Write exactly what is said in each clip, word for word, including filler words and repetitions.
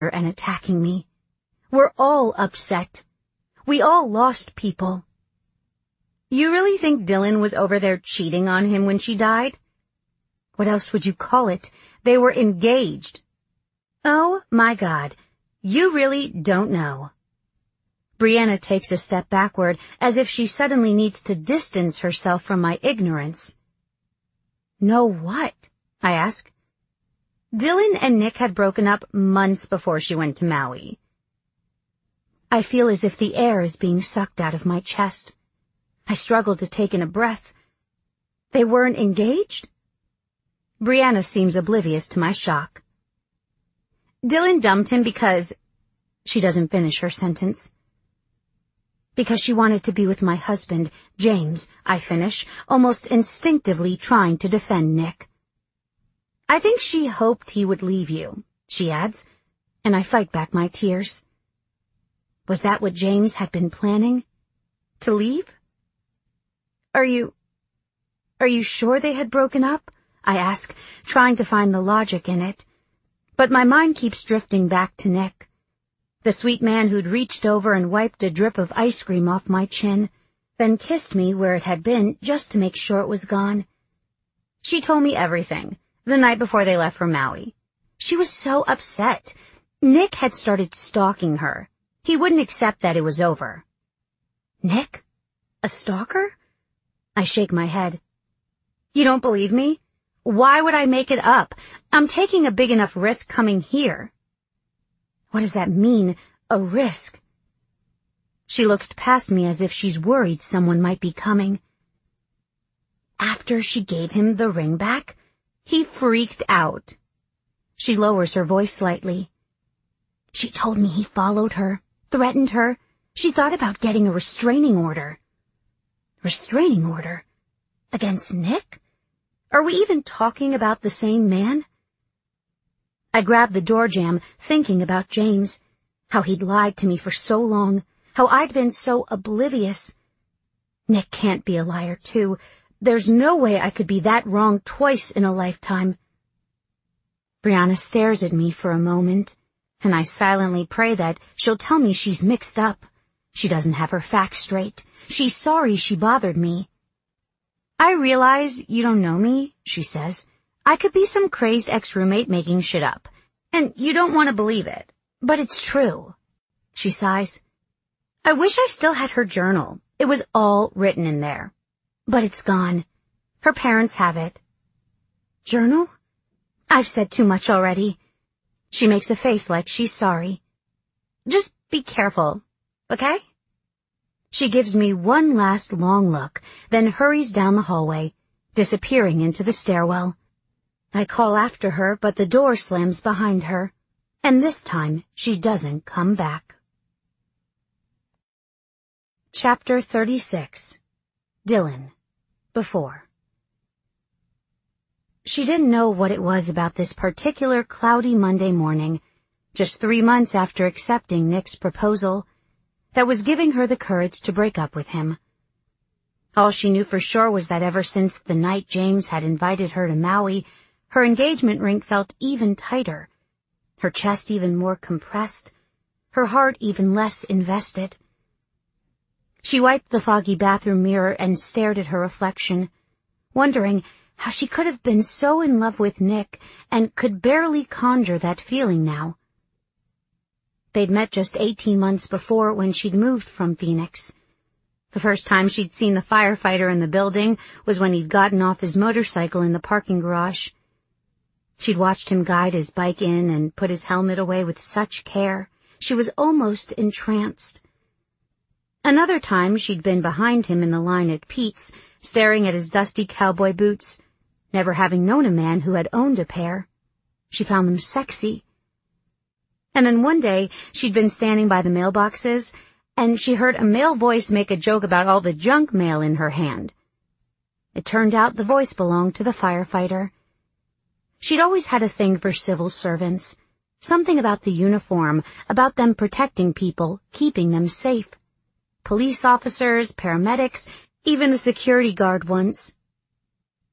and attacking me. We're all upset. We all lost people. You really think Dylan was over there cheating on him when she died? What else would you call it? They were engaged. Oh, my God. You really don't know. Brianna takes a step backward, as if she suddenly needs to distance herself from my ignorance. Know what? I ask. Dylan and Nick had broken up months before she went to Maui. I feel as if the air is being sucked out of my chest. I struggle to take in a breath. They weren't engaged? Brianna seems oblivious to my shock. Dylan dumped him because... She doesn't finish her sentence. Because she wanted to be with my husband, James, I finish, almost instinctively trying to defend Nick. I think she hoped he would leave you, she adds, and I fight back my tears. Was that what James had been planning? To leave? Are you... Are you sure they had broken up? I ask, trying to find the logic in it. But my mind keeps drifting back to Nick, the sweet man who'd reached over and wiped a drip of ice cream off my chin, then kissed me where it had been just to make sure it was gone. She told me everything, the night before they left for Maui. She was so upset. Nick had started stalking her. He wouldn't accept that it was over. Nick? A stalker? I shake my head. You don't believe me? Why would I make it up? I'm taking a big enough risk coming here. What does that mean, a risk? She looks past me as if she's worried someone might be coming. After she gave him the ring back, he freaked out. She lowers her voice slightly. She told me he followed her, threatened her. She thought about getting a restraining order. Restraining order? Against Nick? Are we even talking about the same man? I grabbed the door jamb, thinking about James, how he'd lied to me for so long, how I'd been so oblivious. Nick can't be a liar, too. There's no way I could be that wrong twice in a lifetime. Brianna stares at me for a moment, and I silently pray that she'll tell me she's mixed up. She doesn't have her facts straight. She's sorry she bothered me. I realize you don't know me, she says. I could be some crazed ex-roommate making shit up, and you don't want to believe it, but it's true. She sighs. I wish I still had her journal. It was all written in there. But it's gone. Her parents have it. Journal? I've said too much already. She makes a face like she's sorry. Just be careful, okay? She gives me one last long look, then hurries down the hallway, disappearing into the stairwell. I call after her, but the door slams behind her, and this time she doesn't come back. Chapter thirty-six. Dylan. Before. She didn't know what it was about this particular cloudy Monday morning, just three months after accepting Nick's proposal, that was giving her the courage to break up with him. All she knew for sure was that ever since the night James had invited her to Maui, her engagement ring felt even tighter, her chest even more compressed, her heart even less invested. She wiped the foggy bathroom mirror and stared at her reflection, wondering how she could have been so in love with Nick and could barely conjure that feeling now. They'd met just eighteen months before when she'd moved from Phoenix. The first time she'd seen the firefighter in the building was when he'd gotten off his motorcycle in the parking garage. She'd watched him guide his bike in and put his helmet away with such care, she was almost entranced. Another time she'd been behind him in the line at Pete's, staring at his dusty cowboy boots, never having known a man who had owned a pair. She found them sexy. And then one day, she'd been standing by the mailboxes, and she heard a male voice make a joke about all the junk mail in her hand. It turned out the voice belonged to the firefighter. She'd always had a thing for civil servants, something about the uniform, about them protecting people, keeping them safe. Police officers, paramedics, even a security guard once.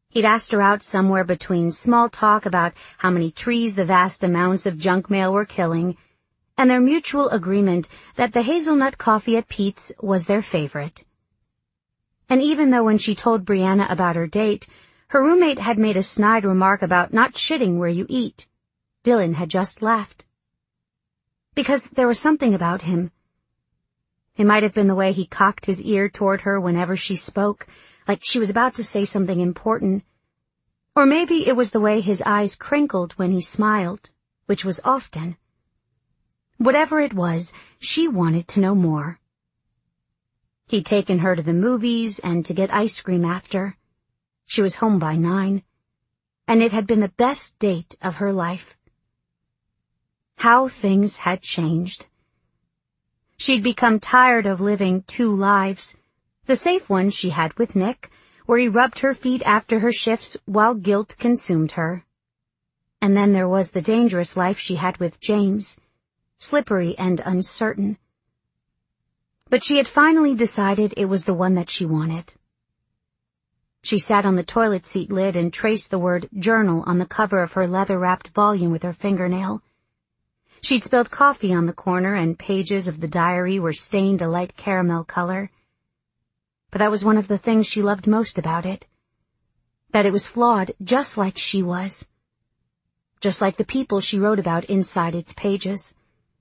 He'd asked her out somewhere between small talk about how many trees the vast amounts of junk mail were killing, and their mutual agreement that the hazelnut coffee at Pete's was their favorite. And even though when she told Brianna about her date, her roommate had made a snide remark about not shitting where you eat, Dylan had just laughed. Because there was something about him. It might have been the way he cocked his ear toward her whenever she spoke, like she was about to say something important. Or maybe it was the way his eyes crinkled when he smiled, which was often. Whatever it was, she wanted to know more. He'd taken her to the movies and to get ice cream after. She was home by nine, and it had been the best date of her life. How things had changed. She'd become tired of living two lives, the safe one she had with Nick, where he rubbed her feet after her shifts while guilt consumed her. And then there was the dangerous life she had with James, slippery and uncertain. But she had finally decided it was the one that she wanted. She sat on the toilet seat lid and traced the word journal on the cover of her leather-wrapped volume with her fingernail. She'd spilled coffee on the corner, and pages of the diary were stained a light caramel color. But that was one of the things she loved most about it. That it was flawed just like she was. Just like the people she wrote about inside its pages.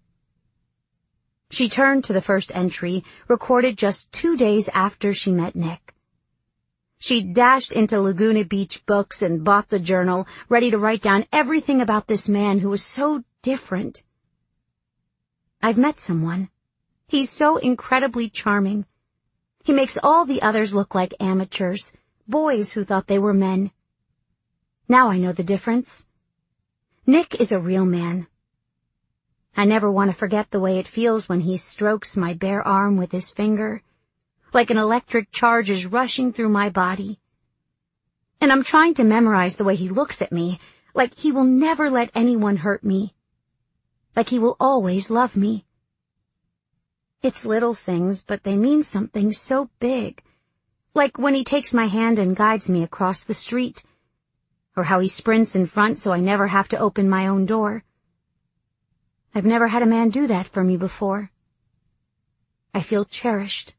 She turned to the first entry, recorded just two days after she met Nick. She dashed into Laguna Beach Books and bought the journal, ready to write down everything about this man who was so different. I've met someone. He's so incredibly charming. He makes all the others look like amateurs, boys who thought they were men. Now I know the difference. Nick is a real man. I never want to forget the way it feels when he strokes my bare arm with his finger, like an electric charge is rushing through my body. And I'm trying to memorize the way he looks at me, like he will never let anyone hurt me, like he will always love me. It's little things, but they mean something so big, like when he takes my hand and guides me across the street, or how he sprints in front so I never have to open my own door. I've never had a man do that for me before. I feel cherished.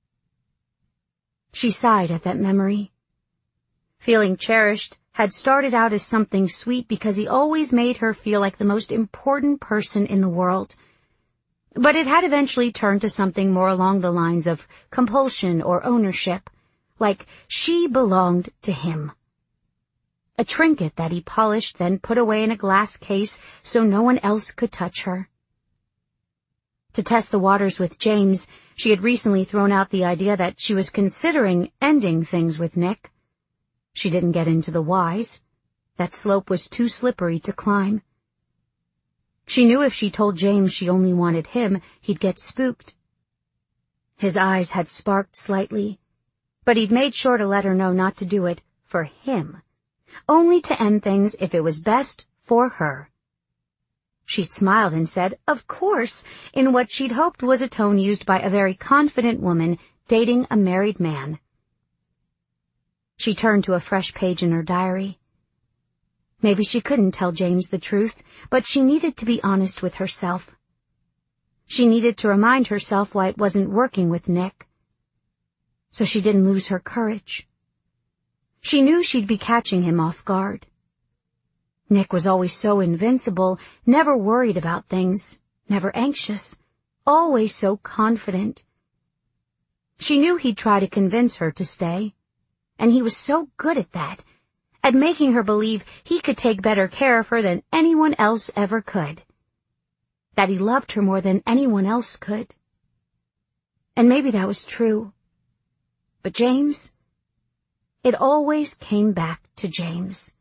She sighed at that memory. Feeling cherished had started out as something sweet because he always made her feel like the most important person in the world. But it had eventually turned to something more along the lines of compulsion or ownership, like she belonged to him. A trinket that he polished, then put away in a glass case so no one else could touch her. To test the waters with James, she had recently thrown out the idea that she was considering ending things with Nick. She didn't get into the whys. That slope was too slippery to climb. She knew if she told James she only wanted him, he'd get spooked. His eyes had sparked slightly, but he'd made sure to let her know not to do it for him. Only to end things if it was best for her. She'd smiled and said, of course, in what she'd hoped was a tone used by a very confident woman dating a married man. She turned to a fresh page in her diary. Maybe she couldn't tell James the truth, but she needed to be honest with herself. She needed to remind herself why it wasn't working with Nick, so she didn't lose her courage. She knew she'd be catching him off guard. Nick was always so invincible, never worried about things, never anxious, always so confident. She knew he'd try to convince her to stay, and he was so good at that, at making her believe he could take better care of her than anyone else ever could, that he loved her more than anyone else could. And maybe that was true. But James? It always came back to James.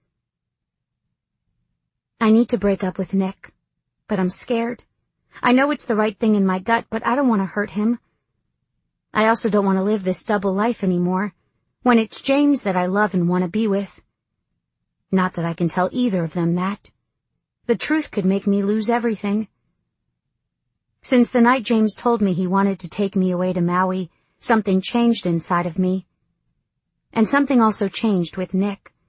I need to break up with Nick, but I'm scared. I know it's the right thing in my gut, but I don't want to hurt him. I also don't want to live this double life anymore, when it's James that I love and want to be with. Not that I can tell either of them that. The truth could make me lose everything. Since the night James told me he wanted to take me away to Maui, something changed inside of me. And something also changed with Nick.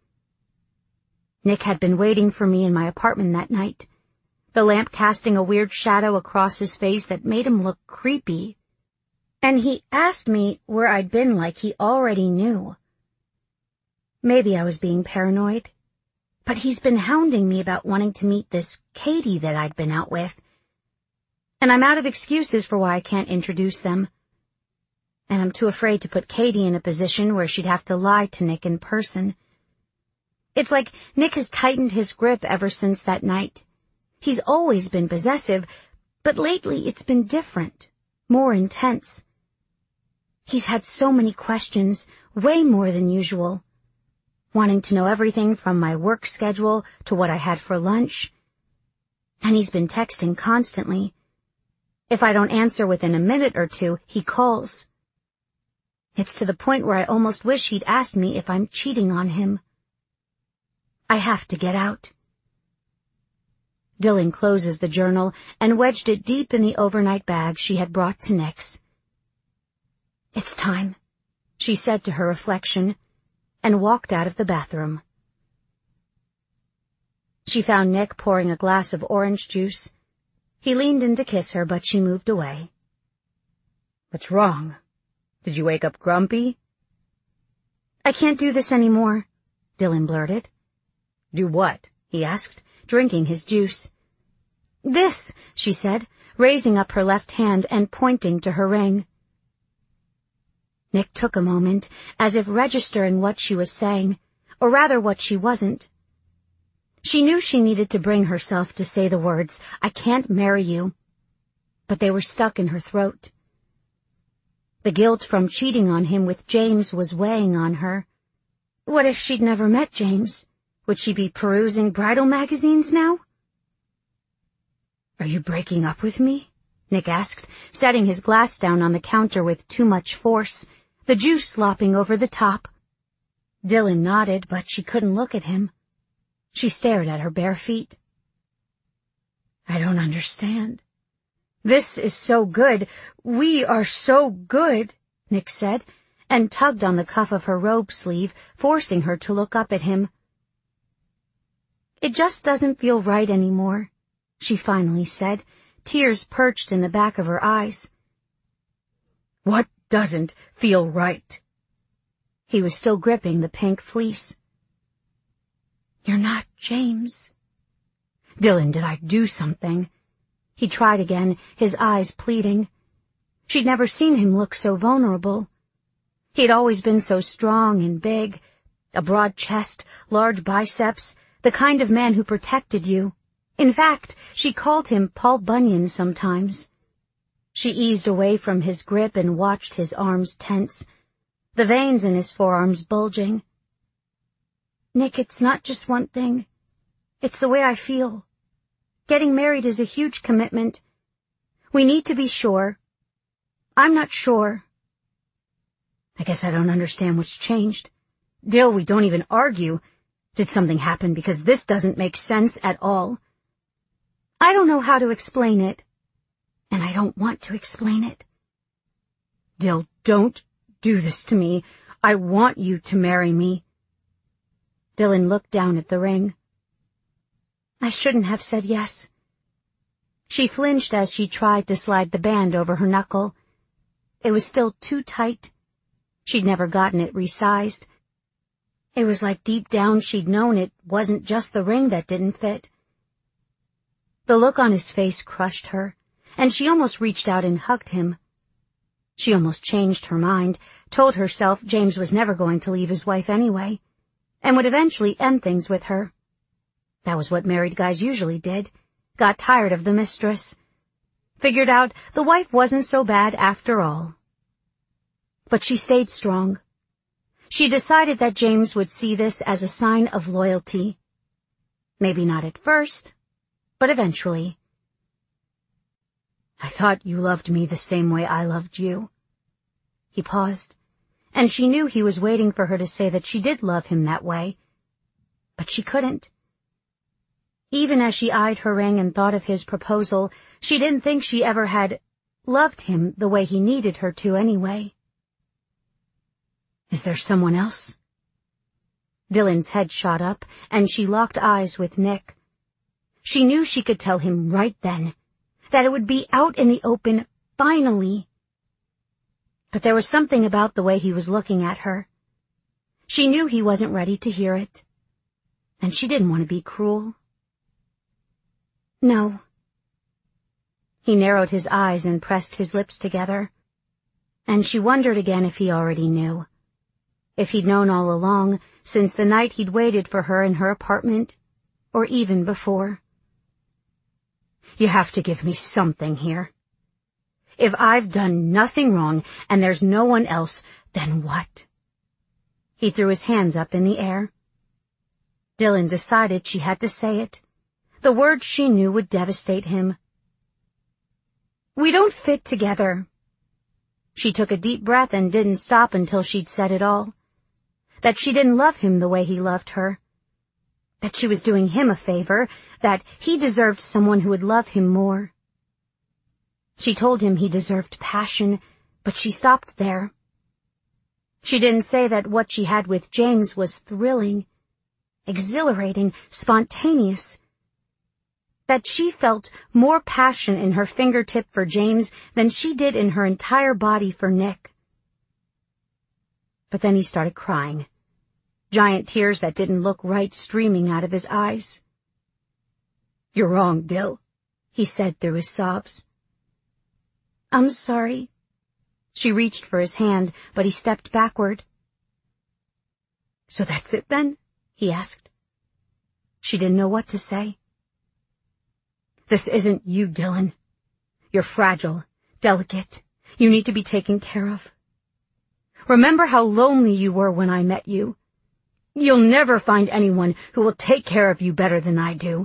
Nick had been waiting for me in my apartment that night, the lamp casting a weird shadow across his face that made him look creepy. And he asked me where I'd been like he already knew. Maybe I was being paranoid, but he's been hounding me about wanting to meet this Katie that I'd been out with. And I'm out of excuses for why I can't introduce them. And I'm too afraid to put Katie in a position where she'd have to lie to Nick in person. It's like Nick has tightened his grip ever since that night. He's always been possessive, but lately it's been different, more intense. He's had so many questions, way more than usual, wanting to know everything from my work schedule to what I had for lunch. And he's been texting constantly. If I don't answer within a minute or two, he calls. It's to the point where I almost wish he'd asked me if I'm cheating on him. I have to get out. Dylan closes the journal and wedged it deep in the overnight bag she had brought to Nick's. It's time, she said to her reflection, and walked out of the bathroom. She found Nick pouring a glass of orange juice. He leaned in to kiss her, but she moved away. What's wrong? Did you wake up grumpy? I can't do this anymore, Dylan blurted. Do what? He asked, drinking his juice. This, she said, raising up her left hand and pointing to her ring. Nick took a moment, as if registering what she was saying, or rather what she wasn't. She knew she needed to bring herself to say the words, I can't marry you, but they were stuck in her throat. The guilt from cheating on him with James was weighing on her. What if she'd never met James? Would she be perusing bridal magazines now? Are you breaking up with me? Nick asked, setting his glass down on the counter with too much force, the juice slopping over the top. Dylan nodded, but she couldn't look at him. She stared at her bare feet. I don't understand. This is so good. We are so good, Nick said, and tugged on the cuff of her robe sleeve, forcing her to look up at him. It just doesn't feel right anymore, she finally said, tears perched in the back of her eyes. What doesn't feel right? He was still gripping the pink fleece. You're not James. Dylan, did I do something? He tried again, his eyes pleading. She'd never seen him look so vulnerable. He'd always been so strong and big, a broad chest, large biceps, the kind of man who protected you. In fact, she called him Paul Bunyan sometimes. She eased away from his grip and watched his arms tense, the veins in his forearms bulging. Nick, it's not just one thing. It's the way I feel. Getting married is a huge commitment. We need to be sure. I'm not sure. I guess I don't understand what's changed. Dill, we don't even argue. Did something happen? Because this doesn't make sense at all. I don't know how to explain it, and I don't want to explain it. Dill, don't do this to me. I want you to marry me. Dylan looked down at the ring. I shouldn't have said yes. She flinched as she tried to slide the band over her knuckle. It was still too tight. She'd never gotten it resized. It was like deep down she'd known it wasn't just the ring that didn't fit. The look on his face crushed her, and she almost reached out and hugged him. She almost changed her mind, told herself James was never going to leave his wife anyway, and would eventually end things with her. That was what married guys usually did, got tired of the mistress, figured out the wife wasn't so bad after all. But she stayed strong. She decided that James would see this as a sign of loyalty. Maybe not at first, but eventually. I thought you loved me the same way I loved you. He paused, and she knew he was waiting for her to say that she did love him that way. But she couldn't. Even as she eyed her ring and thought of his proposal, she didn't think she ever had loved him the way he needed her to anyway. Is there someone else? Dylan's head shot up, and she locked eyes with Nick. She knew she could tell him right then, that it would be out in the open, finally. But there was something about the way he was looking at her. She knew he wasn't ready to hear it, and she didn't want to be cruel. No. He narrowed his eyes and pressed his lips together, and she wondered again if he already knew. If he'd known all along, since the night he'd waited for her in her apartment, or even before. You have to give me something here. If I've done nothing wrong and there's no one else, then what? He threw his hands up in the air. Dylan decided she had to say it. The words she knew would devastate him. We don't fit together. She took a deep breath and didn't stop until she'd said it all. That she didn't love him the way he loved her. That she was doing him a favor, that he deserved someone who would love him more. She told him he deserved passion, but she stopped there. She didn't say that what she had with James was thrilling, exhilarating, spontaneous. That she felt more passion in her fingertip for James than she did in her entire body for Nick. But then he started crying. Giant tears that didn't look right streaming out of his eyes. You're wrong, Dill, he said through his sobs. I'm sorry. She reached for his hand, but he stepped backward. So that's it then? He asked. She didn't know what to say. This isn't you, Dylan. You're fragile, delicate. You need to be taken care of. Remember how lonely you were when I met you. You'll never find anyone who will take care of you better than I do.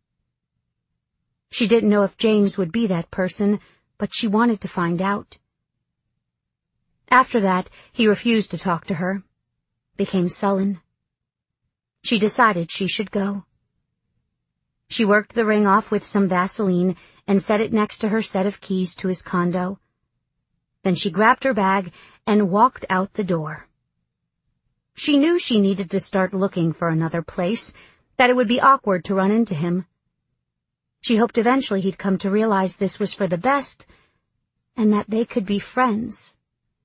She didn't know if James would be that person, but she wanted to find out. After that, he refused to talk to her, became sullen. She decided she should go. She worked the ring off with some Vaseline and set it next to her set of keys to his condo. Then she grabbed her bag and walked out the door. She knew she needed to start looking for another place, that it would be awkward to run into him. She hoped eventually he'd come to realize this was for the best, and that they could be friends.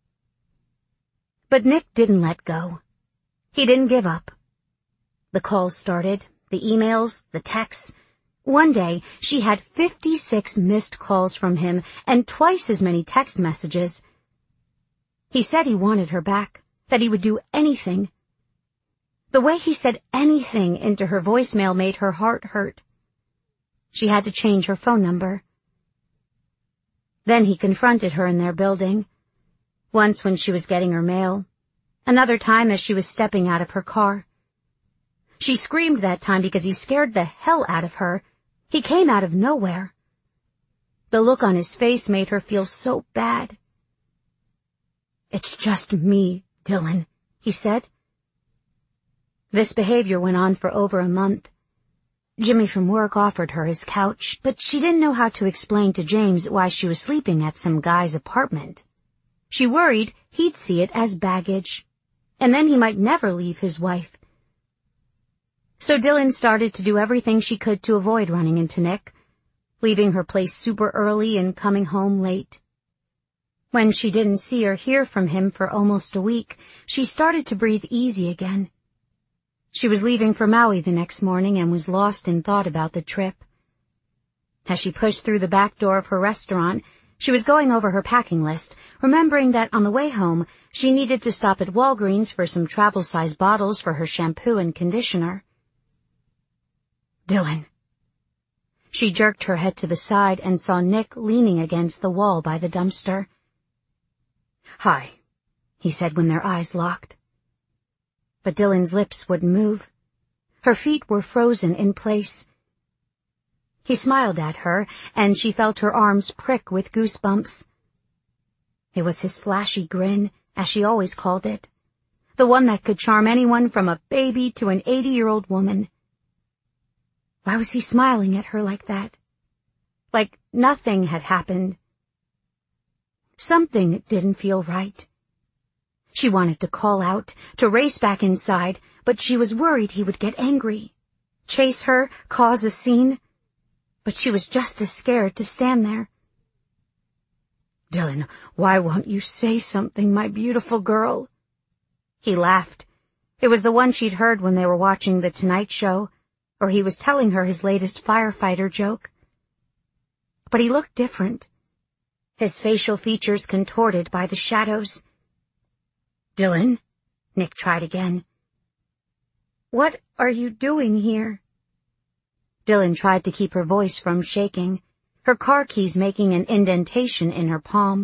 But Nick didn't let go. He didn't give up. The calls started, the emails, the texts. One day, she had fifty-six missed calls from him and twice as many text messages. He said he wanted her back, that he would do anything. The way he said anything into her voicemail made her heart hurt. She had to change her phone number. Then he confronted her in their building. Once when she was getting her mail. Another time as she was stepping out of her car. She screamed that time because he scared the hell out of her. He came out of nowhere. The look on his face made her feel so bad. It's just me, Dylan, he said. This behavior went on for over a month. Jimmy from work offered her his couch, but she didn't know how to explain to James why she was sleeping at some guy's apartment. She worried he'd see it as baggage, and then he might never leave his wife. So Dylan started to do everything she could to avoid running into Nick, leaving her place super early and coming home late. When she didn't see or hear from him for almost a week, she started to breathe easy again. She was leaving for Maui the next morning and was lost in thought about the trip. As she pushed through the back door of her restaurant, she was going over her packing list, remembering that on the way home, she needed to stop at Walgreens for some travel-size bottles for her shampoo and conditioner. Dylan. She jerked her head to the side and saw Nick leaning against the wall by the dumpster. Hi, he said when their eyes locked. But Dylan's lips wouldn't move. Her feet were frozen in place. He smiled at her, and she felt her arms prick with goosebumps. It was his flashy grin, as she always called it, the one that could charm anyone from a baby to an eighty-year-old woman. Why was he smiling at her like that? Like nothing had happened. Something didn't feel right. She wanted to call out, to race back inside, but she was worried he would get angry, chase her, cause a scene. But she was just as scared to stand there. "Dylan, why won't you say something, my beautiful girl?" He laughed. It was the one she'd heard when they were watching The Tonight Show, or he was telling her his latest firefighter joke. But he looked different, his facial features contorted by the shadows. "Dylan?" Nick tried again. "What are you doing here?" Dylan tried to keep her voice from shaking, her car keys making an indentation in her palm.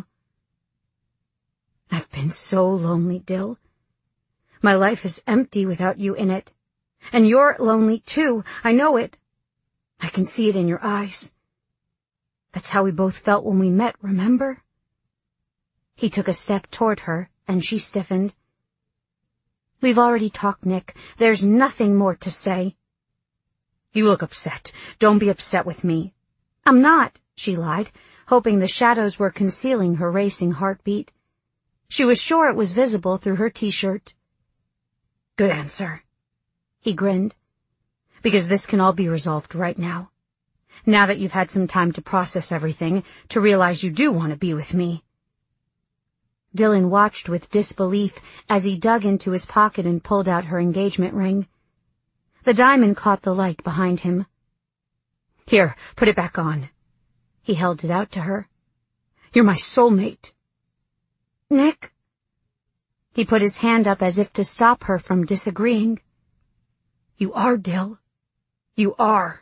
"I've been so lonely, Dill. My life is empty without you in it. And you're lonely, too. I know it. I can see it in your eyes. That's how we both felt when we met, remember?" He took a step toward her, and she stiffened. "We've already talked, Nick. There's nothing more to say." "You look upset. Don't be upset with me." "I'm not," she lied, hoping the shadows were concealing her racing heartbeat. She was sure it was visible through her t-shirt. "Good answer." He grinned. "Because this can all be resolved right now. Now that you've had some time to process everything, to realize you do want to be with me." Dylan watched with disbelief as he dug into his pocket and pulled out her engagement ring. The diamond caught the light behind him. "Here, put it back on." He held it out to her. "You're my soulmate." "Nick?" He put his hand up as if to stop her from disagreeing. "You are, Dill. You are."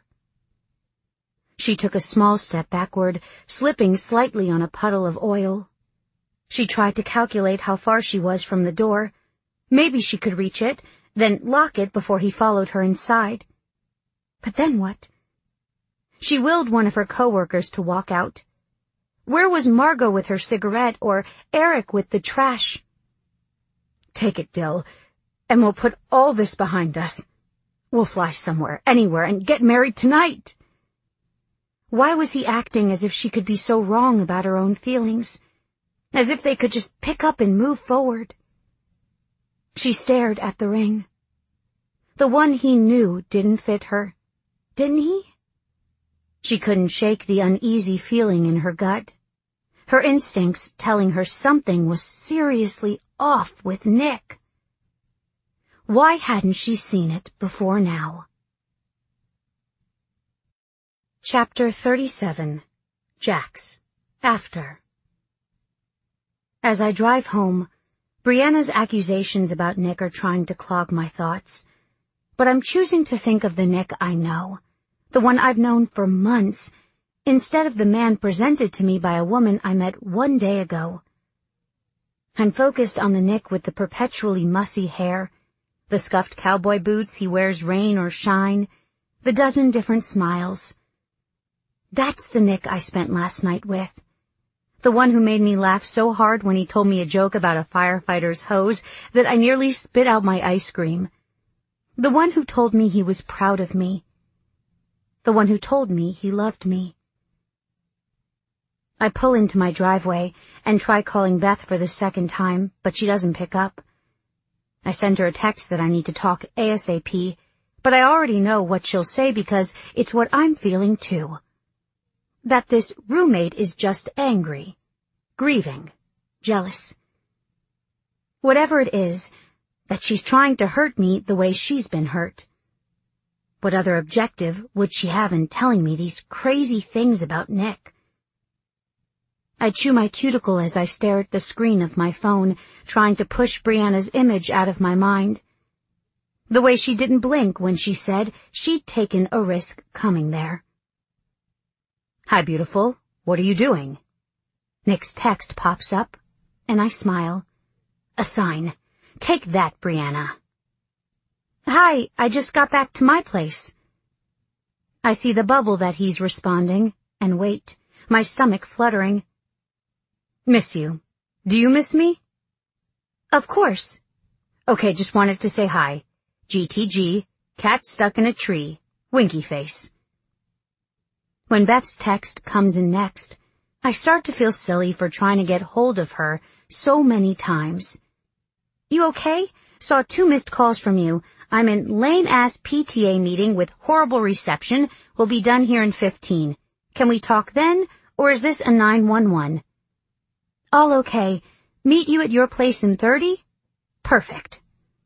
She took a small step backward, slipping slightly on a puddle of oil. She tried to calculate how far she was from the door. Maybe she could reach it, then lock it before he followed her inside. But then what? She willed one of her coworkers to walk out. Where was Margot with her cigarette, or Eric with the trash? "Take it, Dill, and we'll put all this behind us. We'll fly somewhere, anywhere, and get married tonight." Why was he acting as if she could be so wrong about her own feelings? As if they could just pick up and move forward? She stared at the ring. The one he knew didn't fit her, didn't he? She couldn't shake the uneasy feeling in her gut, her instincts telling her something was seriously off with Nick. Why hadn't she seen it before now? Chapter thirty-seven. Jax. After. As I drive home, Brianna's accusations about Nick are trying to clog my thoughts, but I'm choosing to think of the Nick I know, the one I've known for months, instead of the man presented to me by a woman I met one day ago. I'm focused on the Nick with the perpetually mussy hair, the scuffed cowboy boots he wears rain or shine, the dozen different smiles. That's the Nick I spent last night with. The one who made me laugh so hard when he told me a joke about a firefighter's hose that I nearly spit out my ice cream. The one who told me he was proud of me. The one who told me he loved me. I pull into my driveway and try calling Beth for the second time, but she doesn't pick up. I send her a text that I need to talk ASAP, but I already know what she'll say because it's what I'm feeling too. That this roommate is just angry, grieving, jealous. Whatever it is, that she's trying to hurt me the way she's been hurt. What other objective would she have in telling me these crazy things about Nick? I chew my cuticle as I stare at the screen of my phone, trying to push Brianna's image out of my mind. The way she didn't blink when she said she'd taken a risk coming there. "Hi, beautiful. What are you doing?" Nick's text pops up, and I smile. A sign. Take that, Brianna. "Hi, I just got back to my place." I see the bubble that he's responding, and wait, my stomach fluttering. "Miss you. Do you miss me?" "Of course." "Okay, just wanted to say hi. G T G, cat stuck in a tree, winky face." When Beth's text comes in next, I start to feel silly for trying to get hold of her so many times. "You okay? Saw two missed calls from you. I'm in lame-ass P T A meeting with horrible reception. We'll be done here in fifteen. Can we talk then, or is this a nine one one? All okay. Meet you at your place in thirty? Perfect.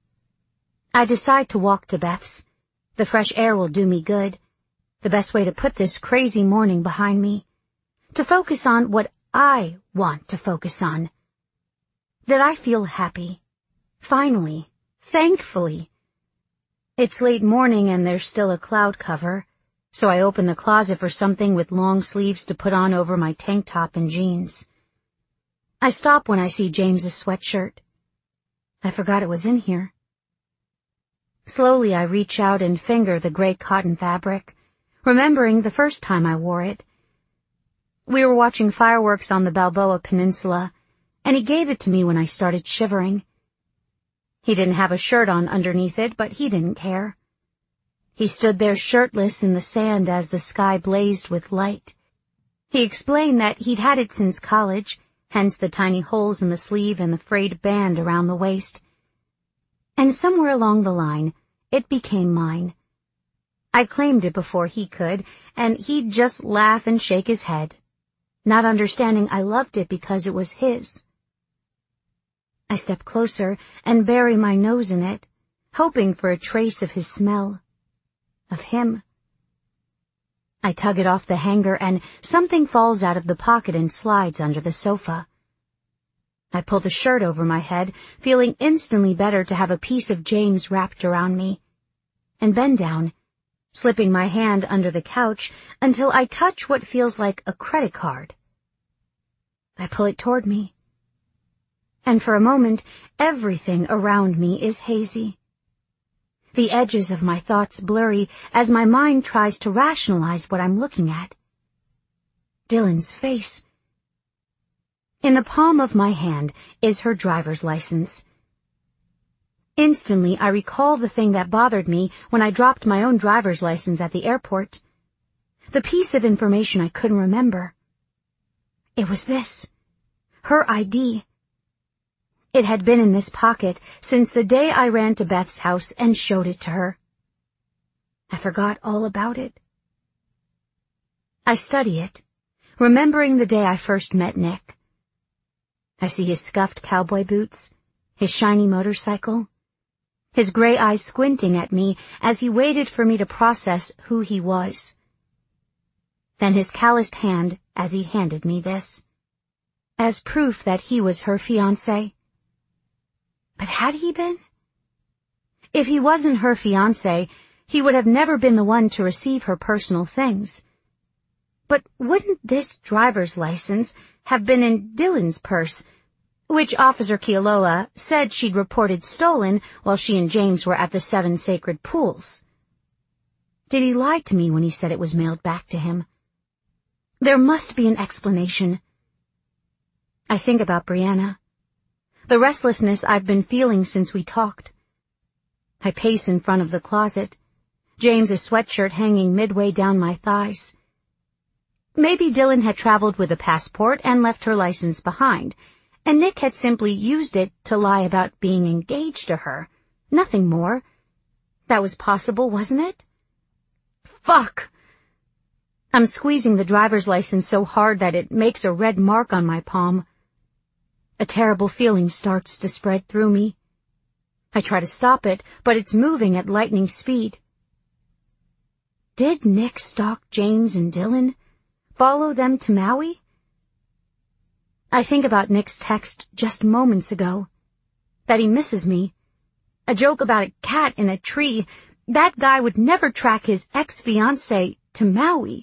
I decide to walk to Beth's. The fresh air will do me good. The best way to put this crazy morning behind me. To focus on what I want to focus on. That I feel happy. Finally. Thankfully. It's late morning and there's still a cloud cover, so I open the closet for something with long sleeves to put on over my tank top and jeans. I stop when I see James's sweatshirt. I forgot it was in here. Slowly I reach out and finger the gray cotton fabric, remembering the first time I wore it. We were watching fireworks on the Balboa Peninsula, and he gave it to me when I started shivering. He didn't have a shirt on underneath it, but he didn't care. He stood there shirtless in the sand as the sky blazed with light. He explained that he'd had it since college, hence the tiny holes in the sleeve and the frayed band around the waist. And somewhere along the line, it became mine. I claimed it before he could, and he'd just laugh and shake his head, not understanding I loved it because it was his. I step closer and bury my nose in it, hoping for a trace of his smell. Of him. I tug it off the hanger and something falls out of the pocket and slides under the sofa. I pull the shirt over my head, feeling instantly better to have a piece of James wrapped around me, and bend down, slipping my hand under the couch until I touch what feels like a credit card. I pull it toward me. And for a moment, everything around me is hazy. The edges of my thoughts blurry as my mind tries to rationalize what I'm looking at. Dylan's face. In the palm of my hand is her driver's license. Instantly, I recall the thing that bothered me when I dropped my own driver's license at the airport. The piece of information I couldn't remember. It was this. Her I D. It had been in this pocket since the day I ran to Beth's house and showed it to her. I forgot all about it. I study it, remembering the day I first met Nick. I see his scuffed cowboy boots, his shiny motorcycle, his gray eyes squinting at me as he waited for me to process who he was. Then his calloused hand as he handed me this, as proof that he was her fiancé. But had he been? If he wasn't her fiancé, he would have never been the one to receive her personal things. But wouldn't this driver's license have been in Dylan's purse, which Officer Kealoha said she'd reported stolen while she and James were at the Seven Sacred Pools? Did he lie to me when he said it was mailed back to him? There must be an explanation. I think about Brianna. The restlessness I've been feeling since we talked. I pace in front of the closet, James's sweatshirt hanging midway down my thighs. Maybe Dylan had traveled with a passport and left her license behind, and Nick had simply used it to lie about being engaged to her. Nothing more. That was possible, wasn't it? Fuck! I'm squeezing the driver's license so hard that it makes a red mark on my palm. A terrible feeling starts to spread through me. I try to stop it, but it's moving at lightning speed. Did Nick stalk James and Dylan? Follow them to Maui? I think about Nick's text just moments ago. That he misses me. A joke about a cat in a tree. That guy would never track his ex-fiancée to Maui.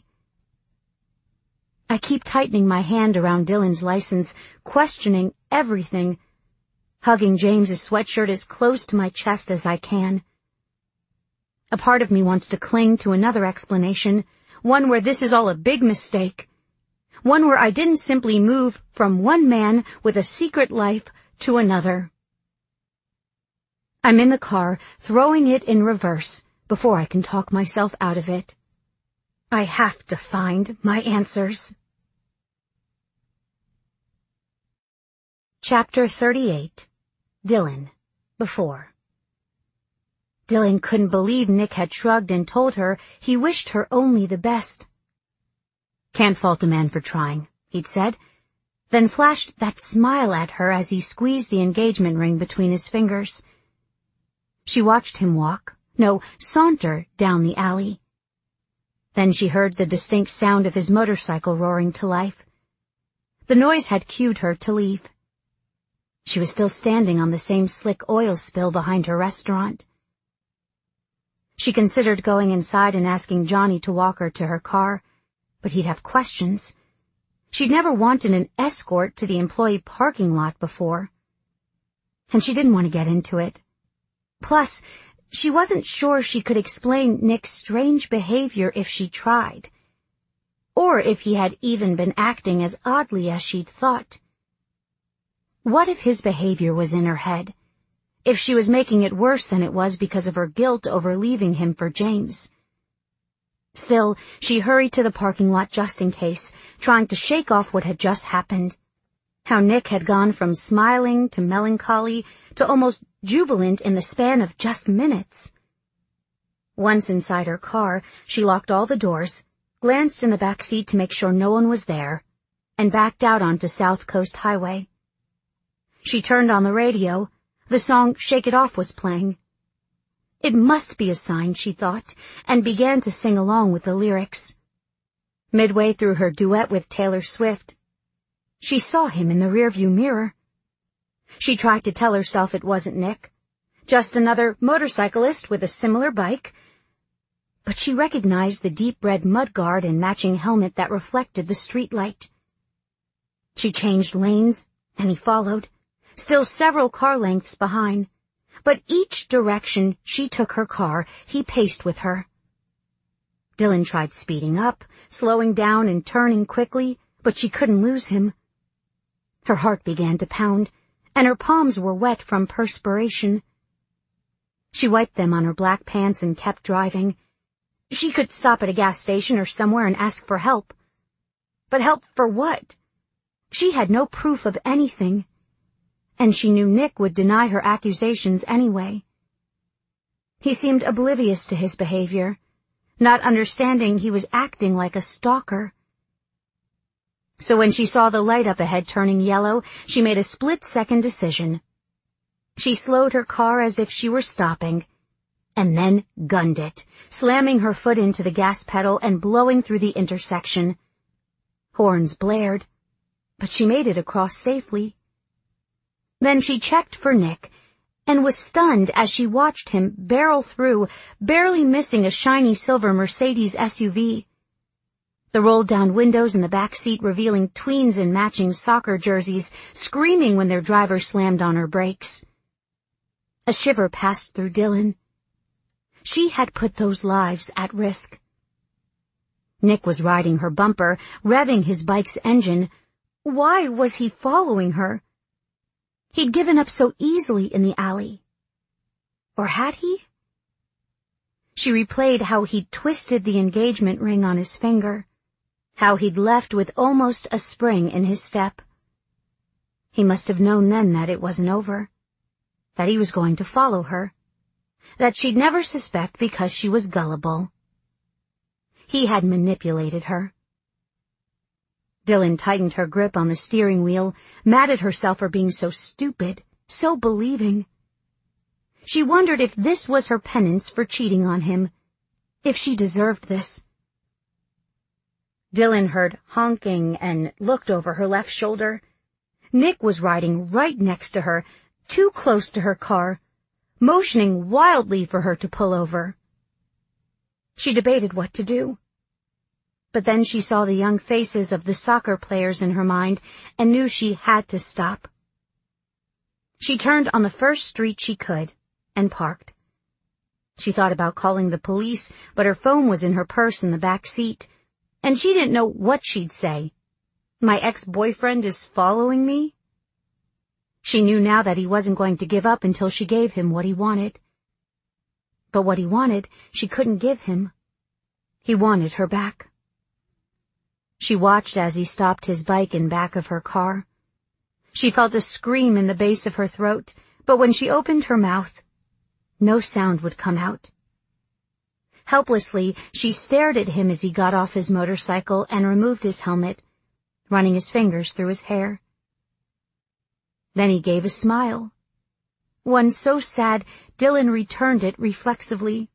I keep tightening my hand around Dylan's license, questioning everything, hugging James's sweatshirt as close to my chest as I can. A part of me wants to cling to another explanation, one where this is all a big mistake, one where I didn't simply move from one man with a secret life to another. I'm in the car, throwing it in reverse before I can talk myself out of it. I have to find my answers. Chapter thirty-eight. Dylan. Before. Dylan couldn't believe Nick had shrugged and told her he wished her only the best. "Can't fault a man for trying," he'd said, then flashed that smile at her as he squeezed the engagement ring between his fingers. She watched him walk, no, saunter down the alley. Then she heard the distinct sound of his motorcycle roaring to life. The noise had cued her to leave. She was still standing on the same slick oil spill behind her restaurant. She considered going inside and asking Johnny to walk her to her car, but he'd have questions. She'd never wanted an escort to the employee parking lot before, and she didn't want to get into it. Plus, she wasn't sure she could explain Nick's strange behavior if she tried, or if he had even been acting as oddly as she'd thought. What if his behavior was in her head? If she was making it worse than it was because of her guilt over leaving him for James? Still, she hurried to the parking lot just in case, trying to shake off what had just happened. How Nick had gone from smiling to melancholy to almost jubilant in the span of just minutes. Once inside her car, she locked all the doors, glanced in the back seat to make sure no one was there, and backed out onto South Coast Highway. She turned on the radio. The song Shake It Off was playing. It must be a sign, she thought, and began to sing along with the lyrics. Midway through her duet with Taylor Swift, she saw him in the rearview mirror. She tried to tell herself it wasn't Nick, just another motorcyclist with a similar bike, but she recognized the deep red mudguard and matching helmet that reflected the streetlight. She changed lanes, and he followed, still several car lengths behind. But each direction she took her car, he paced with her. Dylan tried speeding up, slowing down and turning quickly, but she couldn't lose him. Her heart began to pound, and her palms were wet from perspiration. She wiped them on her black pants and kept driving. She could stop at a gas station or somewhere and ask for help. But help for what? She had no proof of anything. And she knew Nick would deny her accusations anyway. He seemed oblivious to his behavior, not understanding he was acting like a stalker. So when she saw the light up ahead turning yellow, she made a split-second decision. She slowed her car as if she were stopping, and then gunned it, slamming her foot into the gas pedal and blowing through the intersection. Horns blared, but she made it across safely. Then she checked for Nick, and was stunned as she watched him barrel through, barely missing a shiny silver Mercedes S U V. The rolled-down windows in the back seat revealing tweens in matching soccer jerseys, screaming when their driver slammed on her brakes. A shiver passed through Dylan. She had put those lives at risk. Nick was riding her bumper, revving his bike's engine. Why was he following her? He'd given up so easily in the alley. Or had he? She replayed how he'd twisted the engagement ring on his finger, how he'd left with almost a spring in his step. He must have known then that it wasn't over, that he was going to follow her, that she'd never suspect because she was gullible. He had manipulated her. Dylan tightened her grip on the steering wheel, mad at herself for being so stupid, so believing. She wondered if this was her penance for cheating on him, if she deserved this. Dylan heard honking and looked over her left shoulder. Nick was riding right next to her, too close to her car, motioning wildly for her to pull over. She debated what to do. But then she saw the young faces of the soccer players in her mind and knew she had to stop. She turned on the first street she could and parked. She thought about calling the police, but her phone was in her purse in the back seat, and she didn't know what she'd say. My ex-boyfriend is following me? She knew now that he wasn't going to give up until she gave him what he wanted. But what he wanted, she couldn't give him. He wanted her back. She watched as he stopped his bike in back of her car. She felt a scream in the base of her throat, but when she opened her mouth, No sound would come out. Helplessly, she stared at him as he got off his motorcycle and removed his helmet, running his fingers through his hair. Then he gave a smile. One so sad, Dylan returned it reflexively.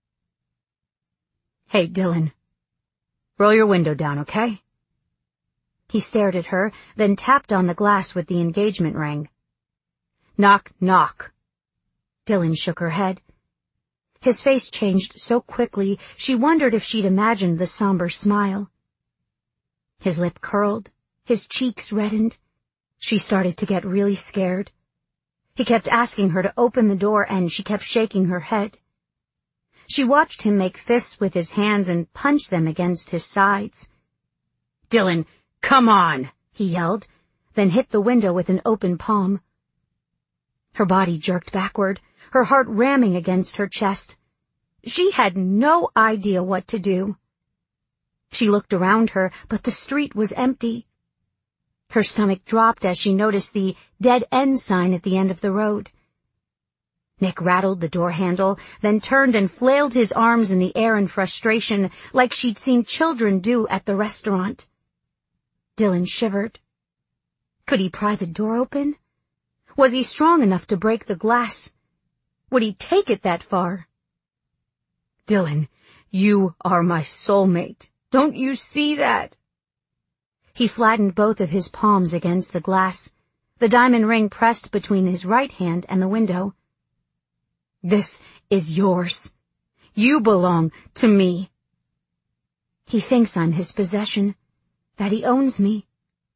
"Hey, Dylan. Roll your window down, okay?" He stared at her, then tapped on the glass with the engagement ring. "Knock, knock." Dylan shook her head. His face changed so quickly, she wondered if she'd imagined the somber smile. His lip curled, his cheeks reddened. She started to get really scared. He kept asking her to open the door, and she kept shaking her head. She watched him make fists with his hands and punch them against his sides. "Dylan, come on!" he yelled, then hit the window with an open palm. Her body jerked backward, her heart ramming against her chest. She had no idea what to do. She looked around her, but the street was empty. Her stomach dropped as she noticed the dead end sign at the end of the road. Nick rattled the door handle, then turned and flailed his arms in the air in frustration, like she'd seen children do at the restaurant. Dylan shivered. Could he pry the door open? Was he strong enough to break the glass? Would he take it that far? "Dylan, you are my soulmate. Don't you see that?" He flattened both of his palms against the glass, the diamond ring pressed between his right hand and the window. "This is yours. You belong to me." "He thinks I'm his possession, that he owns me."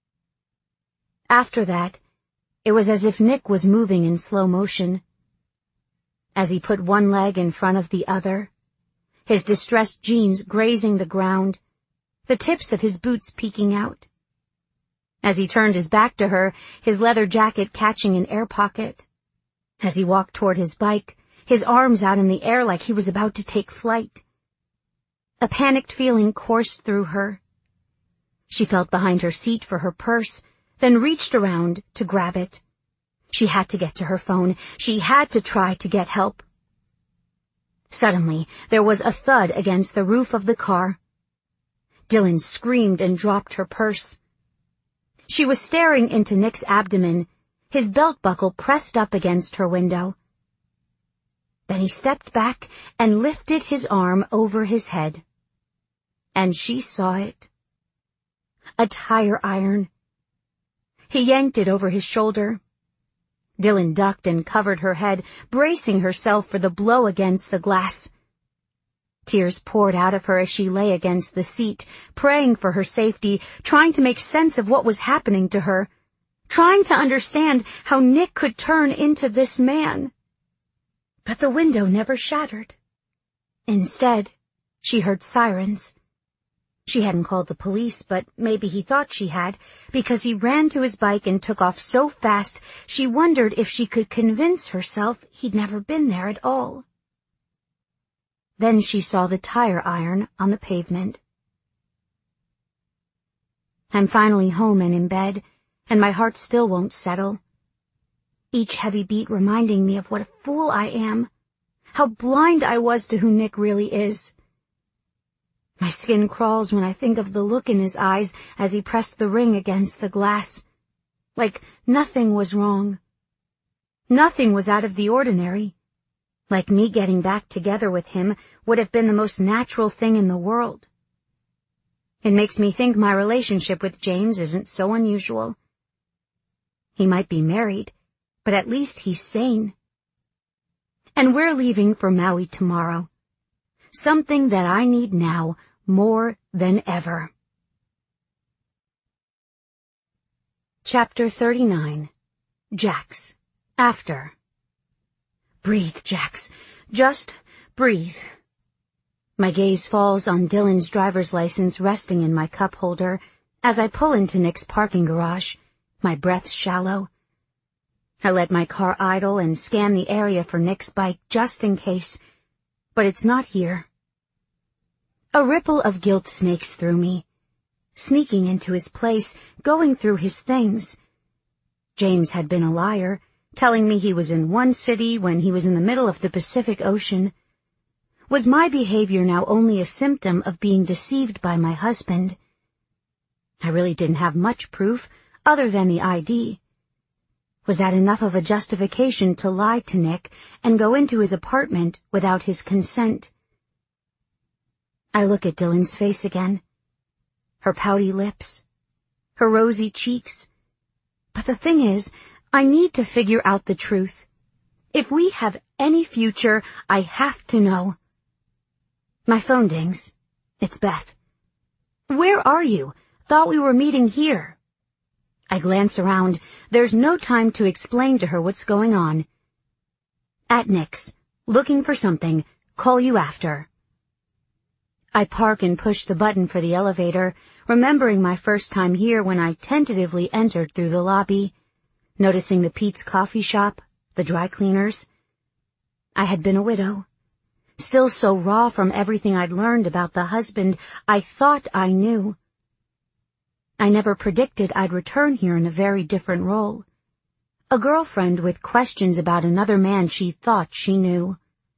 After that, it was as if Nick was moving in slow motion. As he put one leg in front of the other, his distressed jeans grazing the ground, the tips of his boots peeking out. As he turned his back to her, his leather jacket catching an air pocket. As he walked toward his bike, his arms out in the air like he was about to take flight. A panicked feeling coursed through her. She felt behind her seat for her purse, then reached around to grab it. She had to get to her phone. She had to try to get help. Suddenly, there was a thud against the roof of the car. Dylan screamed and dropped her purse. She was staring into Nick's abdomen, his belt buckle pressed up against her window. Then he stepped back and lifted his arm over his head. And she saw it. A tire iron. He yanked it over his shoulder. Dylan ducked and covered her head, bracing herself for the blow against the glass. Tears poured out of her as she lay against the seat, praying for her safety, trying to make sense of what was happening to her, trying to understand how Nick could turn into this man. But the window never shattered. Instead, she heard sirens. She hadn't called the police, but maybe he thought she had, because he ran to his bike and took off so fast she wondered if she could convince herself he'd never been there at all. Then she saw the tire iron on the pavement. I'm finally home and in bed, and my heart still won't settle. Each heavy beat reminding me of what a fool I am, how blind I was to who Nick really is. My skin crawls when I think of the look in his eyes as he pressed the ring against the glass, like nothing was wrong. Nothing was out of the ordinary. Like me getting back together with him would have been the most natural thing in the world. It makes me think my relationship with James isn't so unusual. He might be married, but at least he's sane. And we're leaving for Maui tomorrow. Something that I need now more than ever. Chapter thirty-nine. Jax. After. Breathe, Jax. Just breathe. My gaze falls on Dylan's driver's license resting in my cup holder as I pull into Nick's parking garage, my breath shallow. I let my car idle and scan the area for Nick's bike just in case, but it's not here. A ripple of guilt snakes through me, sneaking into his place, going through his things. James had been a liar, telling me he was in one city when he was in the middle of the Pacific Ocean. Was my behavior now only a symptom of being deceived by my husband? I really didn't have much proof other than the I D. Was that enough of a justification to lie to Nick and go into his apartment without his consent? I look at Dylan's face again. Her pouty lips. Her rosy cheeks. But the thing is, I need to figure out the truth. If we have any future, I have to know. My phone dings. It's Beth. Where are you? Thought we were meeting here. I glance around. There's no time to explain to her what's going on. At Nick's. Looking for something. Call you after. I park and push the button for the elevator, remembering my first time here when I tentatively entered through the lobby, noticing the Pete's coffee shop, the dry cleaners. I had been a widow. Still so raw from everything I'd learned about the husband I thought I knew. I never predicted I'd return here in a very different role. A girlfriend with questions about another man she thought she knew.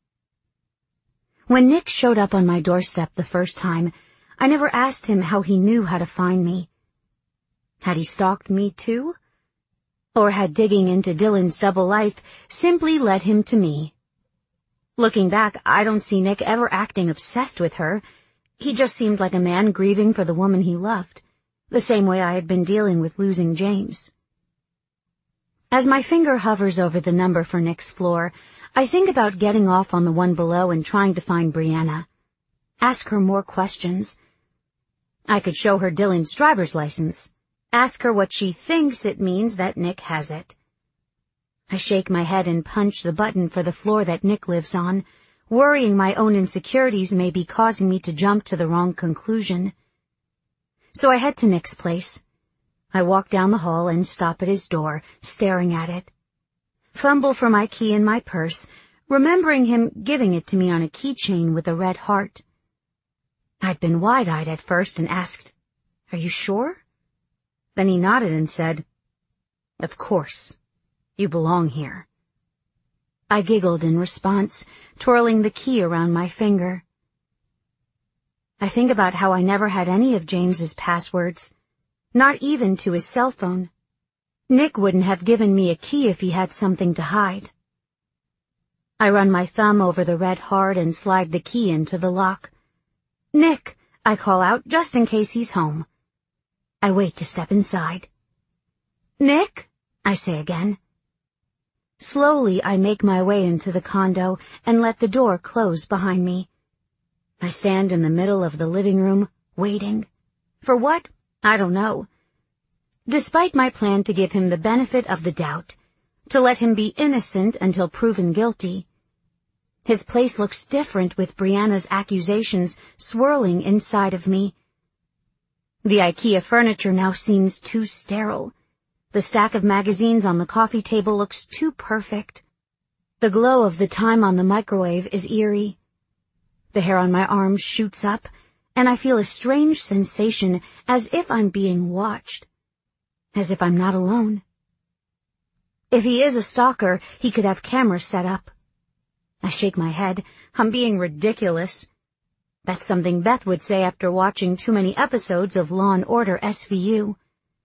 When Nick showed up on my doorstep the first time, I never asked him how he knew how to find me. Had he stalked me too? Or had digging into Dylan's double life simply led him to me? Looking back, I don't see Nick ever acting obsessed with her. He just seemed like a man grieving for the woman he loved, the same way I had been dealing with losing James. As my finger hovers over the number for Nick's floor, I think about getting off on the one below and trying to find Brianna. Ask her more questions. I could show her Dylan's driver's license. Ask her what she thinks it means that Nick has it. I shake my head and punch the button for the floor that Nick lives on, worrying my own insecurities may be causing me to jump to the wrong conclusion. So I head to Nick's place. I walk down the hall and stop at his door, staring at it. Fumble for my key in my purse, remembering him giving it to me on a keychain with a red heart. I'd been wide-eyed at first and asked, "Are you sure?" Then he nodded and said, "Of course. You belong here." I giggled in response, twirling the key around my finger. I think about how I never had any of James's passwords, not even to his cell phone. Nick wouldn't have given me a key if he had something to hide. I run my thumb over the red heart and slide the key into the lock. "Nick," I call out, just in case he's home. I wait to step inside. "Nick," I say again. Slowly, I make my way into the condo and let the door close behind me. I stand in the middle of the living room, waiting. For what? I don't know. Despite my plan to give him the benefit of the doubt, to let him be innocent until proven guilty, his place looks different with Brianna's accusations swirling inside of me. The IKEA furniture now seems too sterile. The stack of magazines on the coffee table looks too perfect. The glow of the time on the microwave is eerie. The hair on my arms shoots up, and I feel a strange sensation as if I'm being watched. As if I'm not alone. If he is a stalker, he could have cameras set up. I shake my head. I'm being ridiculous. That's something Beth would say after watching too many episodes of Law and Order S V U.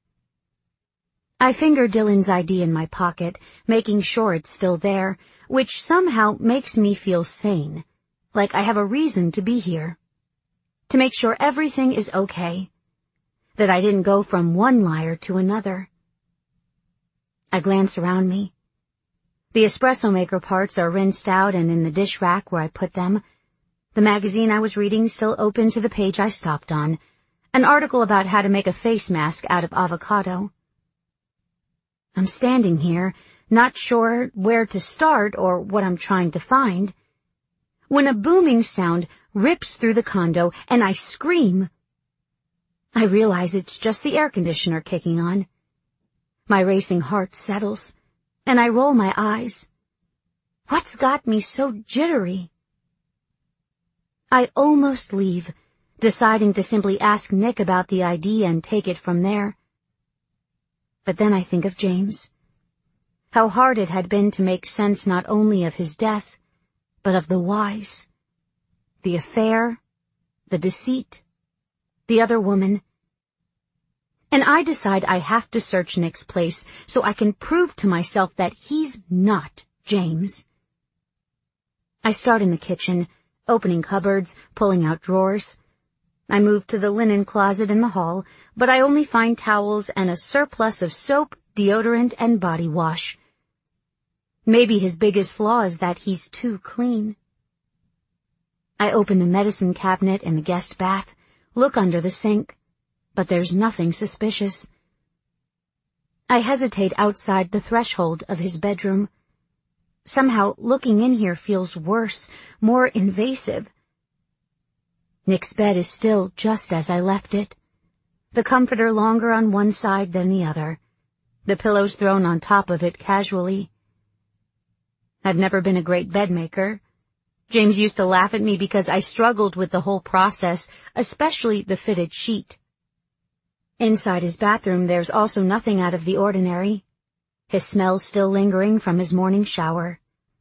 I finger Dylan's I D in my pocket, making sure it's still there, which somehow makes me feel sane, like I have a reason to be here. To make sure everything is okay. That I didn't go from one liar to another. I glance around me. The espresso maker parts are rinsed out and in the dish rack where I put them. The magazine I was reading still open to the page I stopped on. An article about how to make a face mask out of avocado. I'm standing here, not sure where to start or what I'm trying to find, when a booming sound rips through the condo and I scream. I realize it's just the air conditioner kicking on. My racing heart settles, and I roll my eyes. What's got me so jittery? I almost leave, deciding to simply ask Nick about the I D and take it from there. But then I think of James. how hard it had been to make sense not only of his death, but of the whys. The affair, the deceit, the other woman. And I decide I have to search Nick's place so I can prove to myself that he's not James. I start in the kitchen, opening cupboards, pulling out drawers. I move to the linen closet in the hall, but I only find towels and a surplus of soap, deodorant, and body wash. Maybe his biggest flaw is that he's too clean. I open the medicine cabinet in the guest bath, look under the sink, but there's nothing suspicious. I hesitate outside the threshold of his bedroom. Somehow, looking in here feels worse, more invasive. Nick's bed is still just as I left it. The comforter longer on one side than the other. The pillows thrown on top of it casually. I've never been a great bed maker. James used to laugh at me because I struggled with the whole process, especially the fitted sheet. Inside his bathroom there's also nothing out of the ordinary. His smell still lingering from his morning shower.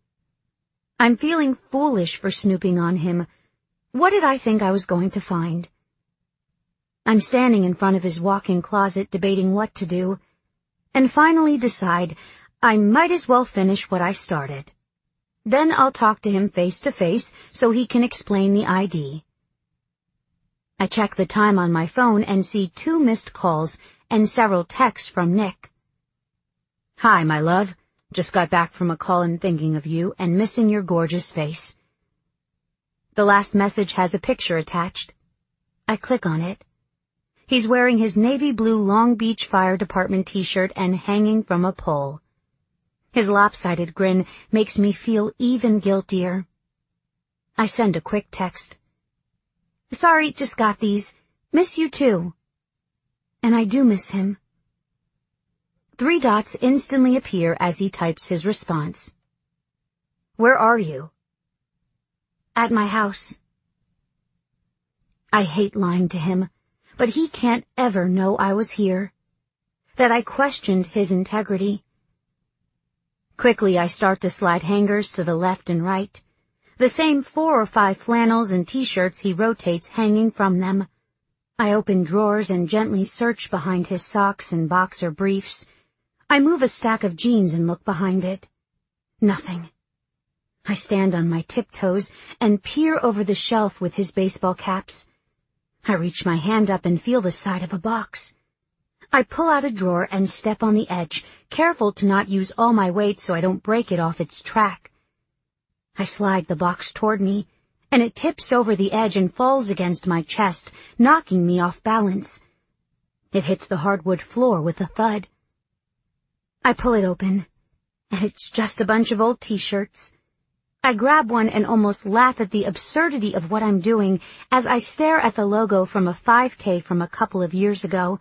I'm feeling foolish for snooping on him. What did I think I was going to find? I'm standing in front of his walk-in closet debating what to do, and finally decide I might as well finish what I started. Then I'll talk to him face to face so he can explain the I D. I check the time on my phone and see two missed calls and several texts from Nick. Hi, my love. Just got back from a call and thinking of you and missing your gorgeous face. The last message has a picture attached. I click on it. He's wearing his navy blue Long Beach Fire Department t-shirt and hanging from a pole. His lopsided grin makes me feel even guiltier. I send a quick text. Sorry, just got these. Miss you too. And I do miss him. Three dots instantly appear as he types his response. Where are you? At my house. I hate lying to him, but he can't ever know I was here, that I questioned his integrity. Quickly I start to slide hangers to the left and right, the same four or five flannels and t-shirts he rotates hanging from them. I open drawers and gently search behind his socks and boxer briefs. I move a stack of jeans and look behind it. Nothing. I stand on my tiptoes and peer over the shelf with his baseball caps. I reach my hand up and feel the side of a box. I pull out a drawer and step on the edge, careful to not use all my weight so I don't break it off its track. I slide the box toward me, and it tips over the edge and falls against my chest, knocking me off balance. It hits the hardwood floor with a thud. I pull it open, and it's just a bunch of old t-shirts. I grab one and almost laugh at the absurdity of what I'm doing as I stare at the logo from a five K from a couple of years ago.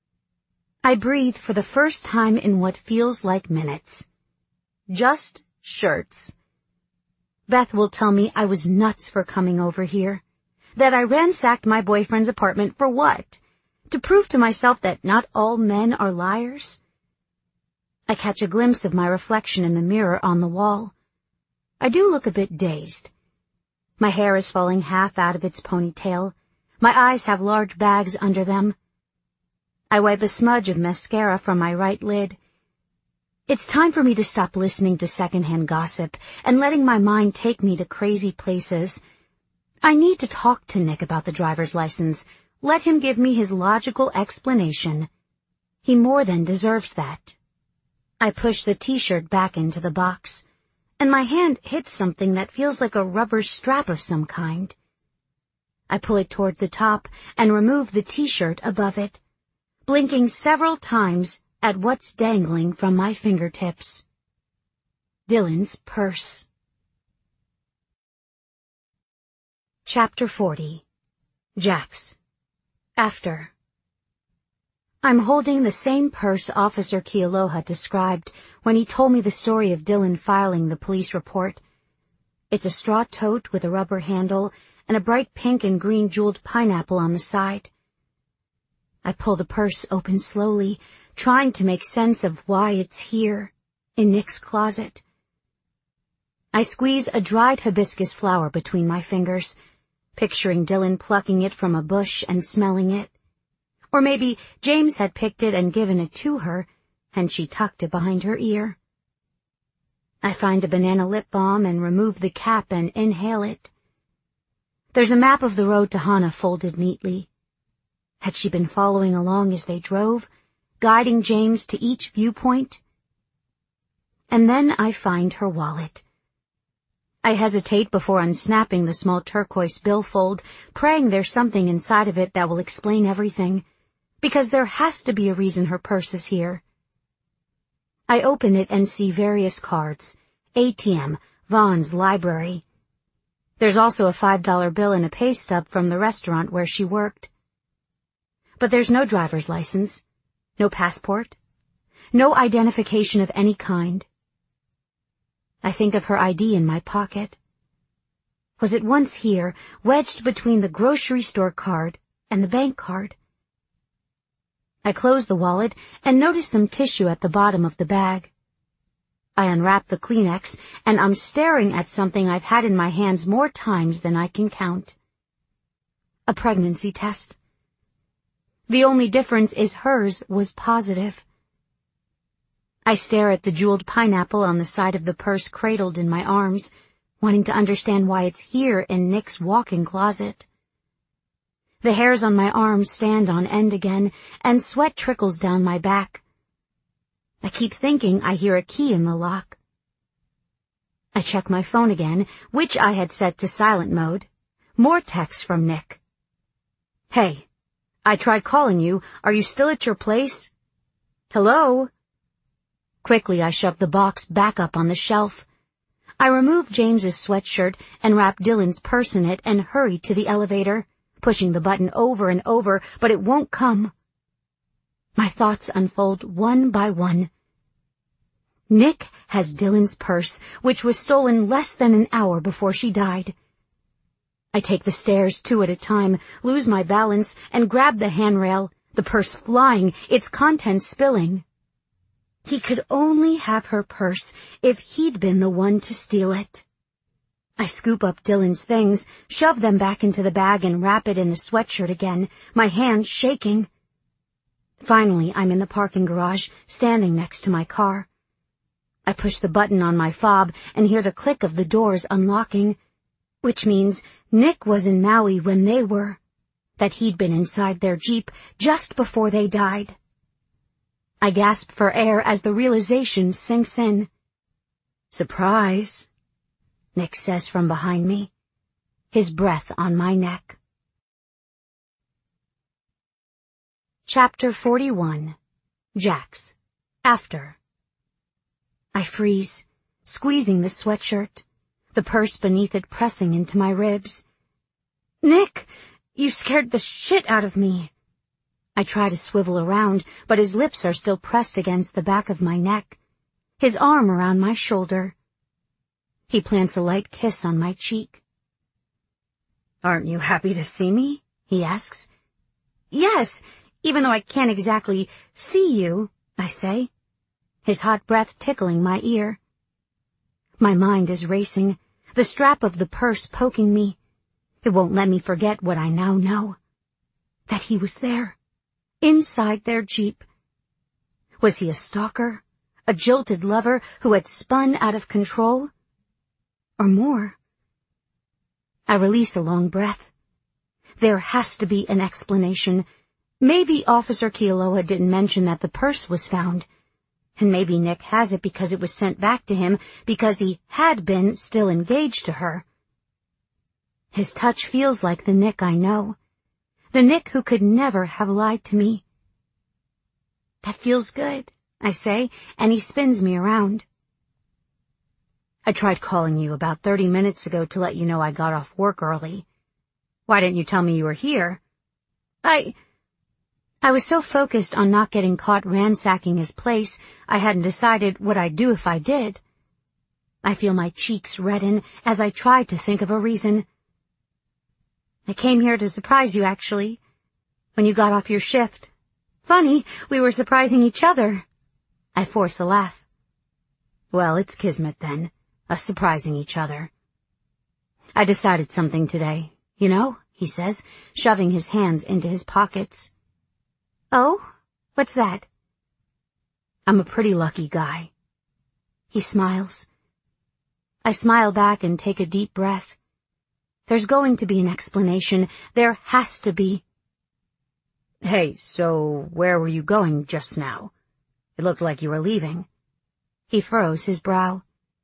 I breathe for the first time in what feels like minutes. Just shirts. Beth will tell me I was nuts for coming over here, that I ransacked my boyfriend's apartment for what? To prove to myself that not all men are liars? I catch a glimpse of my reflection in the mirror on the wall. I do look a bit dazed. My hair is falling half out of its ponytail. My eyes have large bags under them. I wipe a smudge of mascara from my right lid. It's time for me to stop listening to secondhand gossip and letting my mind take me to crazy places. I need to talk to Nick about the driver's license. Let him give me his logical explanation. He more than deserves that. I push the t-shirt back into the box, and my hand hits something that feels like a rubber strap of some kind. I pull it toward the top and remove the t-shirt above it, blinking several times at what's dangling from my fingertips. Dylan's purse. Chapter forty. Jax. After. I'm holding the same purse Officer Kealoha described when he told me the story of Dylan filing the police report. It's a straw tote with a rubber handle and a bright pink and green jeweled pineapple on the side. I pull the purse open slowly, trying to make sense of why it's here, in Nick's closet. I squeeze a dried hibiscus flower between my fingers, picturing Dylan plucking it from a bush and smelling it. Or maybe James had picked it and given it to her, and she tucked it behind her ear. I find a banana lip balm and remove the cap and inhale it. There's a map of the road to Hana folded neatly. Had she been following along as they drove, guiding James to each viewpoint? And then I find her wallet. I hesitate before unsnapping the small turquoise billfold, praying there's something inside of it that will explain everything, because there has to be a reason her purse is here. I open it and see various cards, A T M, Vaughn's library. There's also a five dollar bill and a pay stub from the restaurant where she worked. But there's no driver's license, no passport, no identification of any kind. I think of her I D in my pocket. Was it once here, wedged between the grocery store card and the bank card? I close the wallet and notice some tissue at the bottom of the bag. I unwrap the Kleenex and I'm staring at something I've had in my hands more times than I can count. A pregnancy test. The only difference is hers was positive. I stare at the jeweled pineapple on the side of the purse cradled in my arms, wanting to understand why it's here in Nick's walk-in closet. The hairs on my arms stand on end again, and sweat trickles down my back. I keep thinking I hear a key in the lock. I check my phone again, which I had set to silent mode. More texts from Nick. Hey, I tried calling you. Are you still at your place? Hello? Quickly, I shove the box back up on the shelf. I remove James's sweatshirt and wrap Dylan's purse in it and hurry to the elevator, pushing the button over and over, but it won't come. My thoughts unfold one by one. Nick has Dylan's purse, which was stolen less than an hour before she died. I take the stairs two at a time, lose my balance, and grab the handrail, the purse flying, its contents spilling. He could only have her purse if he'd been the one to steal it. I scoop up Dylan's things, shove them back into the bag and wrap it in the sweatshirt again, my hands shaking. Finally, I'm in the parking garage, standing next to my car. I push the button on my fob and hear the click of the doors unlocking, which means Nick was in Maui when they were, that he'd been inside their Jeep just before they died. I gasp for air as the realization sinks in. Surprise, Nick says from behind me, his breath on my neck. Chapter forty-one. Jax. After. I freeze, squeezing the sweatshirt, the purse beneath it pressing into my ribs. Nick, you scared the shit out of me. I try to swivel around, but his lips are still pressed against the back of my neck, his arm around my shoulder. He plants a light kiss on my cheek. Aren't you happy to see me? He asks. Yes, even though I can't exactly see you, I say, his hot breath tickling my ear. My mind is racing, the strap of the purse poking me. It won't let me forget what I now know. That he was there, inside their Jeep. Was he a stalker, a jilted lover who had spun out of control? Or more? I release a long breath. There has to be an explanation. Maybe Officer Kealoha didn't mention that the purse was found. And maybe Nick has it because it was sent back to him because he had been still engaged to her. His touch feels like the Nick I know. The Nick who could never have lied to me. That feels good, I say, and he spins me around. I tried calling you about thirty minutes ago to let you know I got off work early. Why didn't you tell me you were here? I... I was so focused on not getting caught ransacking his place, I hadn't decided what I'd do if I did. I feel my cheeks redden as I try to think of a reason. I came here to surprise you, actually, when you got off your shift. Funny, we were surprising each other. I force a laugh. Well, it's kismet then, us surprising each other. I decided something today, you know, he says, shoving his hands into his pockets. Oh? What's that? I'm a pretty lucky guy. He smiles. I smile back and take a deep breath. There's going to be an explanation. There has to be. Hey, so where were you going just now? It looked like you were leaving. He furrows his brow.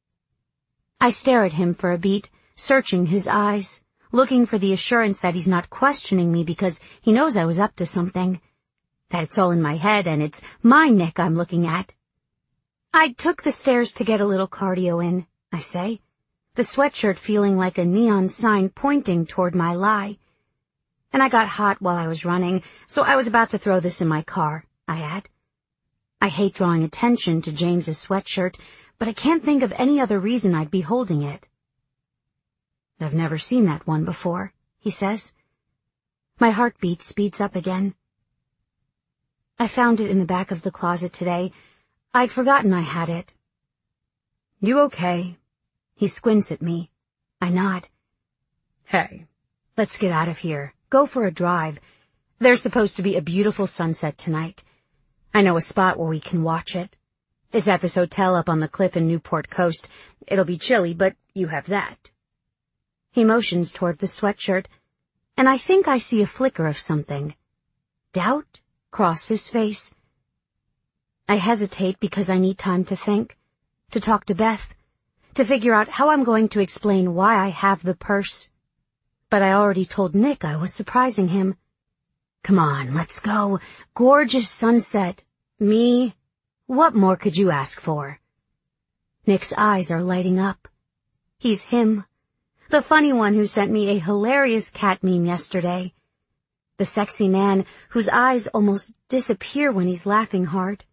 I stare at him for a beat, searching his eyes, looking for the assurance that he's not questioning me because he knows I was up to something, that it's all in my head and it's my neck I'm looking at. I took the stairs to get a little cardio in, I say, the sweatshirt feeling like a neon sign pointing toward my lie. And I got hot while I was running, so I was about to throw this in my car, I add. I hate drawing attention to James's sweatshirt, but I can't think of any other reason I'd be holding it. I've never seen that one before, he says. My heartbeat speeds up again. I found it in the back of the closet today. I'd forgotten I had it. You okay? He squints at me. I nod. Hey, let's get out of here. Go for a drive. There's supposed to be a beautiful sunset tonight. I know a spot where we can watch it. It's at this hotel up on the cliff in Newport Coast. It'll be chilly, but you have that. He motions toward the sweatshirt, and I think I see a flicker of something. Doubt cross his face. I hesitate because I need time to think, to talk to Beth, to figure out how I'm going to explain why I have the purse. But I already told Nick I was surprising him. Come on, let's go. Gorgeous sunset. Me? What more could you ask for? Nick's eyes are lighting up. He's him. The funny one who sent me a hilarious cat meme yesterday. The sexy man whose eyes almost disappear when he's laughing hard.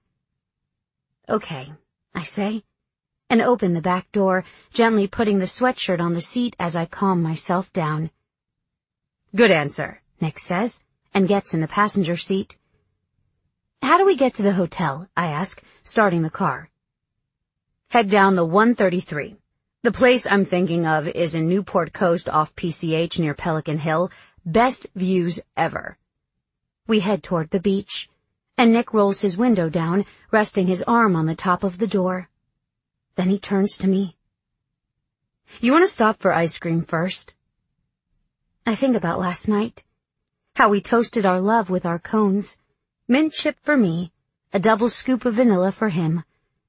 Okay, I say, and open the back door, gently putting the sweatshirt on the seat as I calm myself down. Good answer, Nick says, and gets in the passenger seat. How do we get to the hotel? I ask, starting the car. Head down the one thirty-three. The place I'm thinking of is in Newport Coast off P C H near Pelican Hill. Best views ever. We head toward the beach, and Nick rolls his window down, resting his arm on the top of the door. Then he turns to me. You want to stop for ice cream first? I think about last night. How we toasted our love with our cones. Mint chip for me, a double scoop of vanilla for him.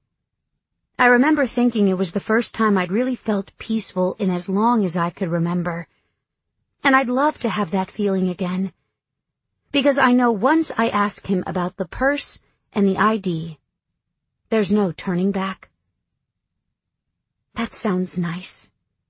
I remember thinking it was the first time I'd really felt peaceful in as long as I could remember. And I'd love to have that feeling again. Because I know once I ask him about the purse and the I D, there's no turning back. That sounds nice.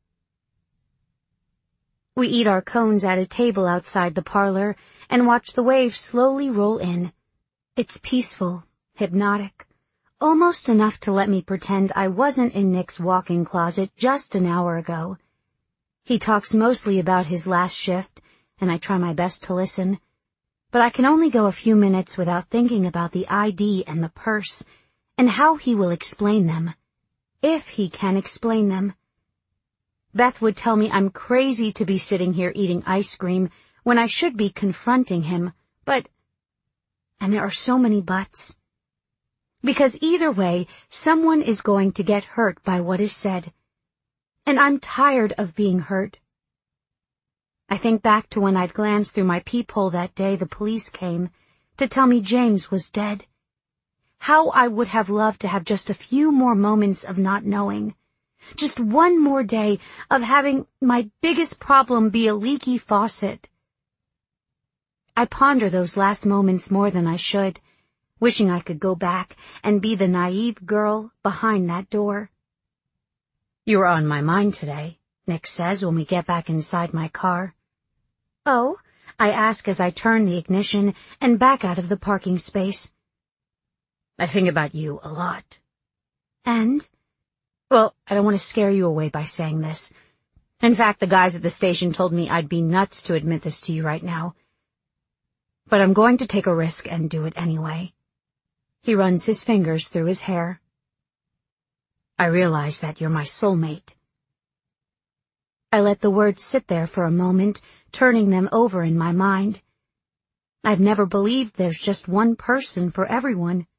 We eat our cones at a table outside the parlor and watch the waves slowly roll in. It's peaceful, hypnotic, almost enough to let me pretend I wasn't in Nick's walk-in closet just an hour ago. He talks mostly about his last shift, and I try my best to listen, but I can only go a few minutes without thinking about the I D and the purse, and how he will explain them, if he can explain them. Beth would tell me I'm crazy to be sitting here eating ice cream when I should be confronting him, but... And there are so many buts. Because either way, someone is going to get hurt by what is said. And I'm tired of being hurt. I think back to when I'd glanced through my peephole that day the police came to tell me James was dead. How I would have loved to have just a few more moments of not knowing. Just one more day of having my biggest problem be a leaky faucet. I ponder those last moments more than I should, wishing I could go back and be the naive girl behind that door. You were on my mind today, Nick says when we get back inside my car. Oh, I ask as I turn the ignition and back out of the parking space. I think about you a lot. And? Well, I don't want to scare you away by saying this. In fact, the guys at the station told me I'd be nuts to admit this to you right now. But I'm going to take a risk and do it anyway. He runs his fingers through his hair. I realize that you're my soulmate. I let the words sit there for a moment, turning them over in my mind. I've never believed there's just one person for everyone.